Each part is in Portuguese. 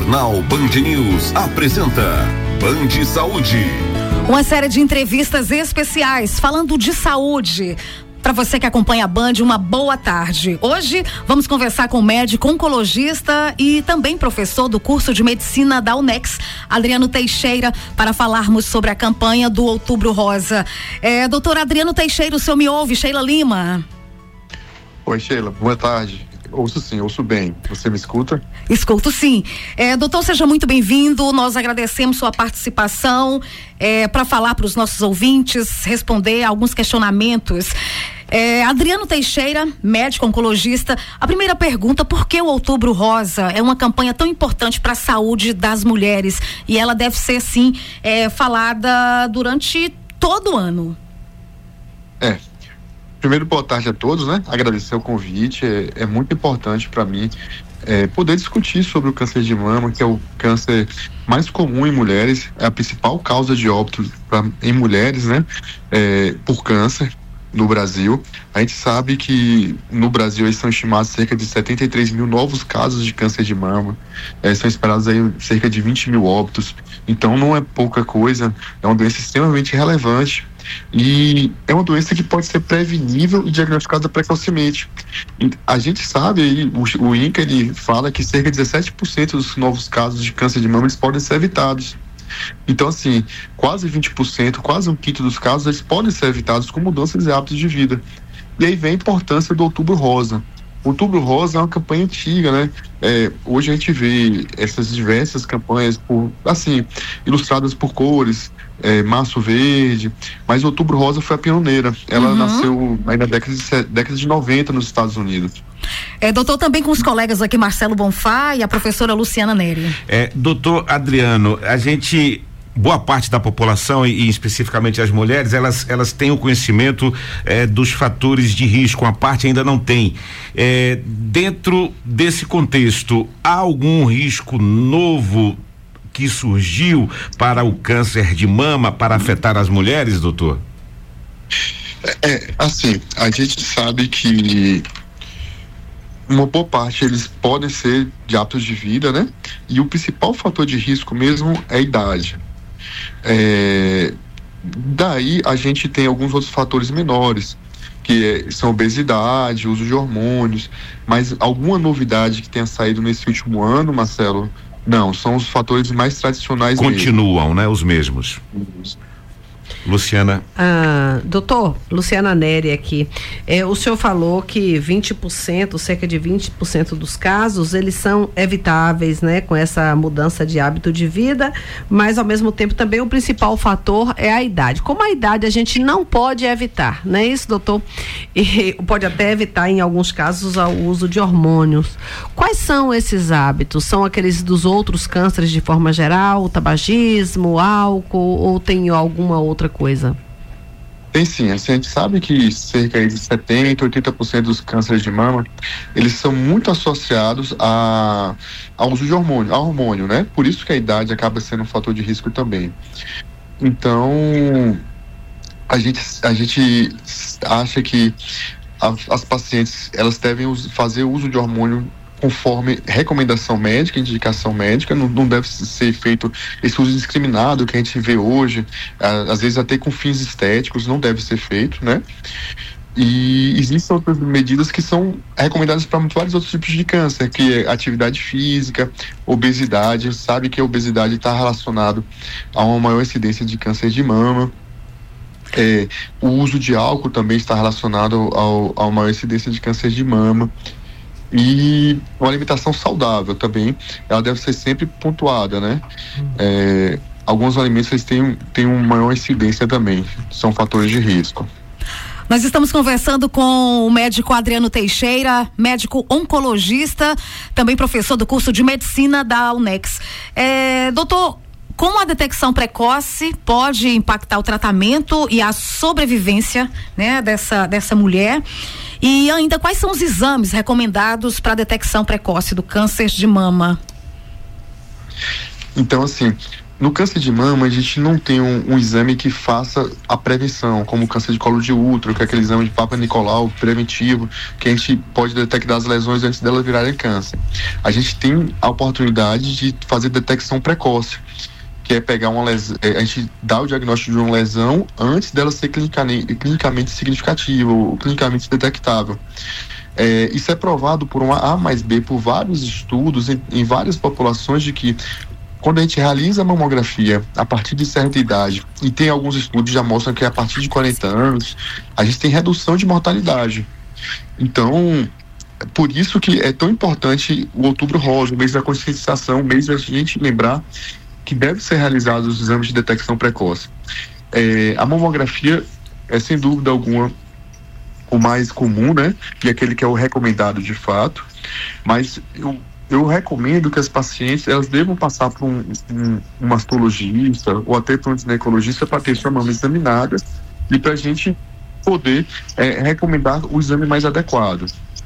Jornal Band News apresenta Band Saúde. Uma série de entrevistas especiais falando de saúde. Para você que acompanha a Band, uma boa tarde. Hoje vamos conversar com o médico oncologista e também professor do curso de medicina da UNEX, Adriano Teixeira, para falarmos sobre a campanha do Outubro Rosa. Doutor Adriano Teixeira, o senhor me ouve? Sheila Lima. Oi, Sheila, boa tarde. Ouço sim, ouço bem. Você me escuta? Escuto sim. Doutor, seja muito bem-vindo. Nós agradecemos sua participação para falar para os nossos ouvintes, responder alguns questionamentos. Adriano Teixeira, médico oncologista. A primeira pergunta: por que o Outubro Rosa é uma campanha tão importante para a saúde das mulheres? E ela deve ser, sim, falada durante todo o ano. Primeiro, boa tarde a todos, né? Agradecer o convite. É muito importante para mim poder discutir sobre o câncer de mama, que é o câncer mais comum em mulheres, é a principal causa de óbito em mulheres, né? Por câncer no Brasil. A gente sabe que no Brasil eles são estimados cerca de 73 mil novos casos de câncer de mama, são esperados aí cerca de 20 mil óbitos. Então não é pouca coisa, é uma doença extremamente relevante. E é uma doença que pode ser prevenível e diagnosticada precocemente. E a gente sabe aí, o INCA ele fala que cerca de 17% dos novos casos de câncer de mama eles podem ser evitados. Então, assim, quase 20%, quase um quinto dos casos, eles podem ser evitados com mudanças de hábitos de vida. E aí vem a importância do Outubro Rosa. O Outubro Rosa é uma campanha antiga, né? Hoje a gente vê essas diversas campanhas ilustradas por cores, março verde, mas o Outubro Rosa foi a pioneira. Ela nasceu aí na década de 90 nos Estados Unidos. Doutor, também com os colegas aqui, Marcelo Bonfá e a professora Luciana Neri. Doutor Adriano, boa parte da população e especificamente as mulheres, elas têm o conhecimento dos fatores de risco, uma parte ainda não tem. Dentro desse contexto, há algum risco novo que surgiu para o câncer de mama, para afetar as mulheres, doutor? A gente sabe que uma boa parte eles podem ser de hábitos de vida, né? E o principal fator de risco mesmo é a idade. Daí a gente tem alguns outros fatores menores, que são obesidade, uso de hormônios, mas alguma novidade que tenha saído nesse último ano, Marcelo? Não, são os fatores mais tradicionais. Continuam, né? Os mesmos. Luciana. Doutor, Luciana Neri aqui. O senhor falou que 20%, cerca de 20% dos casos, eles são evitáveis, né? Com essa mudança de hábito de vida, mas ao mesmo tempo também o principal fator é a idade. Como a idade a gente não pode evitar, não é isso, doutor? E pode até evitar em alguns casos o uso de hormônios. Quais são esses hábitos? São aqueles dos outros cânceres de forma geral, tabagismo, álcool, ou tem alguma outra coisa? Tem sim, a gente sabe que cerca de 70%, 80% dos cânceres de mama, eles são muito associados ao uso de hormônio, né? Por isso que a idade acaba sendo um fator de risco também. Então, a gente acha que as pacientes, elas devem fazer uso de hormônio conforme recomendação médica, indicação médica. Não deve ser feito esse uso indiscriminado que a gente vê hoje, às vezes até com fins estéticos, não deve ser feito, né? E existem outras medidas que são recomendadas para vários outros tipos de câncer, que é atividade física, obesidade. Sabe que a obesidade está relacionado a uma maior incidência de câncer de mama. O uso de álcool também está relacionado a uma maior incidência de câncer de mama. E uma alimentação saudável também, ela deve ser sempre pontuada, né? Alguns alimentos eles têm uma maior incidência também, são fatores de risco. Nós estamos conversando com o médico Adriano Teixeira, médico oncologista, também professor do curso de medicina da UNEX. Doutor, como a detecção precoce pode impactar o tratamento e a sobrevivência, né, dessa mulher? E ainda, quais são os exames recomendados para a detecção precoce do câncer de mama? Então, assim, No câncer de mama, a gente não tem um exame que faça a prevenção, como o câncer de colo de útero, que é aquele exame de Papa Nicolau preventivo, que a gente pode detectar as lesões antes delas virarem câncer. A gente tem a oportunidade de fazer detecção precoce, que é pegar uma lesão, a gente dá o diagnóstico de uma lesão antes dela ser clinicamente significativa ou clinicamente detectável. Isso é provado por uma A mais B, por vários estudos em várias populações, de que quando a gente realiza a mamografia a partir de certa idade, e tem alguns estudos que já mostram que a partir de 40 anos, a gente tem redução de mortalidade. Então, por isso que é tão importante o Outubro Rosa, o mês da conscientização, o mês da gente lembrar que deve ser realizados os exames de detecção precoce. A mamografia é, sem dúvida alguma, o mais comum, né? E aquele que é o recomendado de fato, mas eu recomendo que as pacientes, elas devam passar por um mastologista ou até por um ginecologista para ter sua mama examinada e para a gente poder recomendar o exame mais adequado.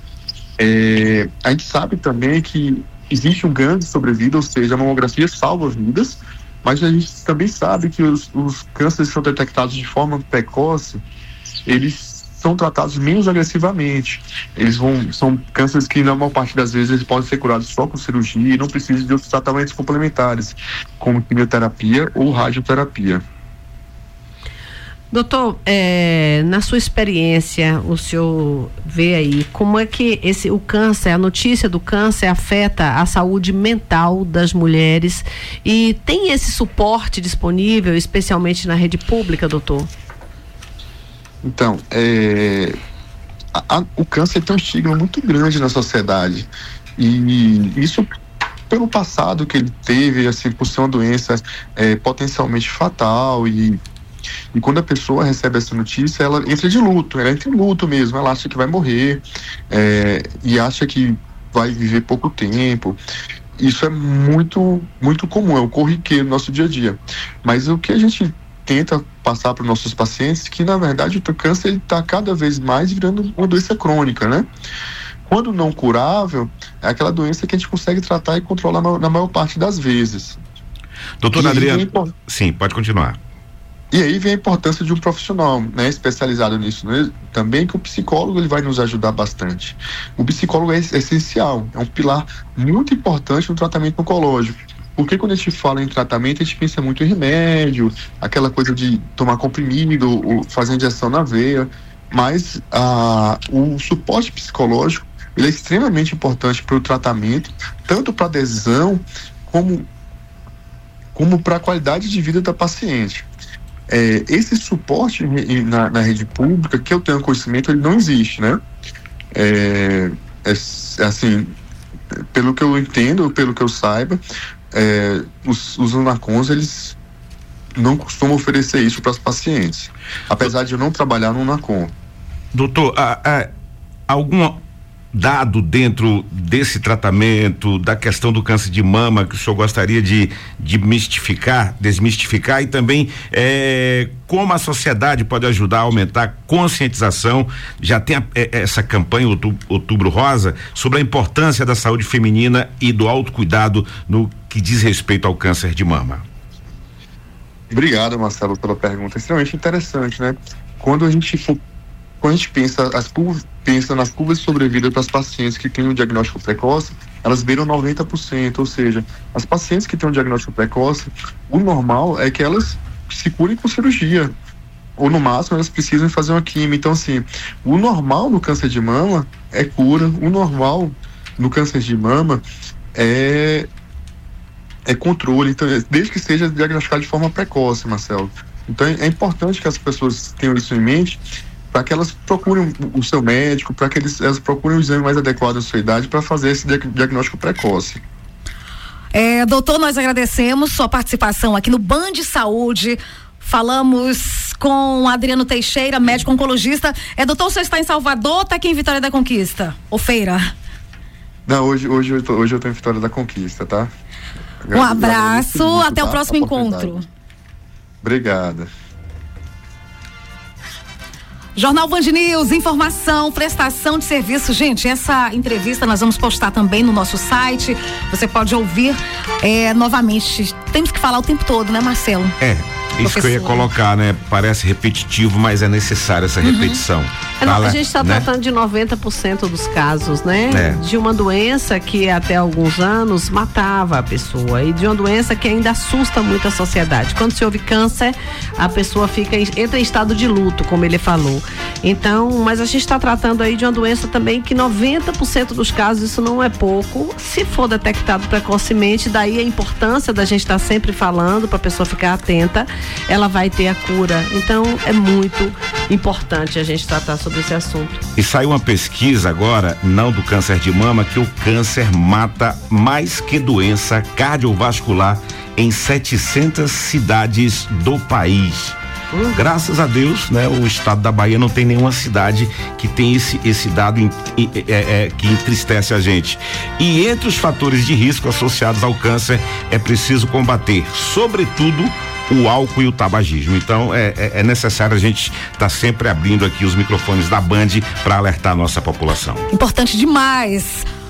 A gente sabe também que existe um ganho de sobrevida, ou seja, a mamografia salva vidas, mas a gente também sabe que os cânceres que são detectados de forma precoce, eles são tratados menos agressivamente. São cânceres que, na maior parte das vezes, eles podem ser curados só com cirurgia e não precisam de outros tratamentos complementares, como quimioterapia ou radioterapia. Doutor, na sua experiência, o senhor vê aí como é que o câncer, a notícia do câncer afeta a saúde mental das mulheres, e tem esse suporte disponível, especialmente na rede pública, doutor? Então, o câncer tem um estigma muito grande na sociedade, e isso pelo passado que ele teve, assim, por ser uma doença potencialmente fatal, e quando a pessoa recebe essa notícia, ela entra de luto, ela entra em luto mesmo, ela acha que vai morrer, e acha que vai viver pouco tempo. Isso é muito, muito comum, é o corriqueiro do nosso dia a dia. Mas o que a gente tenta passar para os nossos pacientes, que na verdade o câncer está cada vez mais virando uma doença crônica, né? Quando não curável, é aquela doença que a gente consegue tratar e controlar na maior parte das vezes. Doutor Adriano, sim, pode continuar. E aí vem a importância de um profissional, né, especializado nisso, né? Também que o psicólogo ele vai nos ajudar bastante. O psicólogo é essencial, é um pilar muito importante no tratamento oncológico. Porque quando a gente fala em tratamento, a gente pensa muito em remédio, aquela coisa de tomar comprimido, ou fazer injeção na veia, mas o suporte psicológico ele é extremamente importante para o tratamento, tanto para adesão como para a qualidade de vida da paciente. Esse suporte na rede pública, que eu tenho conhecimento, ele não existe, né? Assim, pelo que eu entendo, pelo que eu saiba, os Unacons, eles não costumam oferecer isso para as pacientes, apesar de eu não trabalhar no Unacon. Doutor, algum dado dentro desse tratamento, da questão do câncer de mama, que o senhor gostaria de desmistificar, e também como a sociedade pode ajudar a aumentar a conscientização? Já tem essa campanha Outubro Rosa sobre a importância da saúde feminina e do autocuidado no que diz respeito ao câncer de mama. Obrigado, Marcelo, pela pergunta. É extremamente interessante, né? Quando a gente pensa nas curvas de sobrevida para as pacientes que têm um diagnóstico precoce, elas beiram 90%, ou seja, as pacientes que têm um diagnóstico precoce, o normal é que elas se curem com cirurgia, ou no máximo elas precisam fazer uma quimio. Então, assim, o normal no câncer de mama é cura, o normal no câncer de mama é controle, então, desde que seja diagnosticado de forma precoce, Marcelo. Então é importante que as pessoas tenham isso em mente, para que elas procurem o seu médico, para que elas procurem o exame mais adequado à sua idade para fazer esse diagnóstico precoce. Doutor, nós agradecemos sua participação aqui no Band Saúde. Falamos com Adriano Teixeira, médico oncologista. Doutor, você está em Salvador ou está aqui em Vitória da Conquista? Ou Feira? Não, hoje eu estou em Vitória da Conquista, tá? Um abraço, até o próximo encontro. Obrigada. Jornal Band News, informação, prestação de serviço. Gente, essa entrevista nós vamos postar também no nosso site. Você pode ouvir novamente. Temos que falar o tempo todo, né, Marcelo? Isso que eu ia colocar, né? Parece repetitivo, mas é necessária essa repetição. A gente está tratando de 90% dos casos, né? De uma doença que até alguns anos matava a pessoa e de uma doença que ainda assusta muito a sociedade. Quando se ouve câncer, a pessoa entra em estado de luto, como ele falou. Então, mas a gente está tratando aí de uma doença também que 90% dos casos, isso não é pouco, se for detectado precocemente, daí a importância da gente estar sempre falando para a pessoa ficar atenta, ela vai ter a cura. Então, é muito importante a gente tratar sobre esse assunto. E saiu uma pesquisa agora, não do câncer de mama, que o câncer mata mais que doença cardiovascular em 700 cidades do país. Graças a Deus, né? O estado da Bahia não tem nenhuma cidade que tem esse dado que entristece a gente. E entre os fatores de risco associados ao câncer é preciso combater, sobretudo, o álcool e o tabagismo. Então é necessário a gente estar sempre abrindo aqui os microfones da Band para alertar a nossa população. Importante demais.